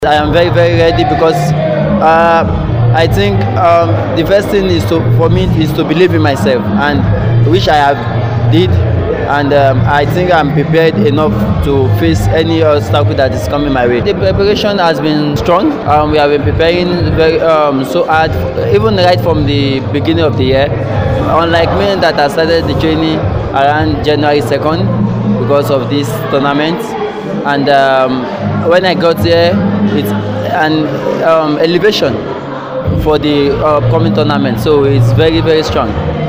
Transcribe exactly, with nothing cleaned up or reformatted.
I am very very ready because uh, I think um, the first thing is to for me is to believe in myself, and which I have did, and um, I think I'm prepared enough to face any obstacle that is coming my way. The preparation has been strong. Um, we have been preparing very um, so hard, even right from the beginning of the year. Unlike me, that I started the training around January second because of this tournament. And um, when I got here, it's an um, elevation for the upcoming tournament, so it's very very strong.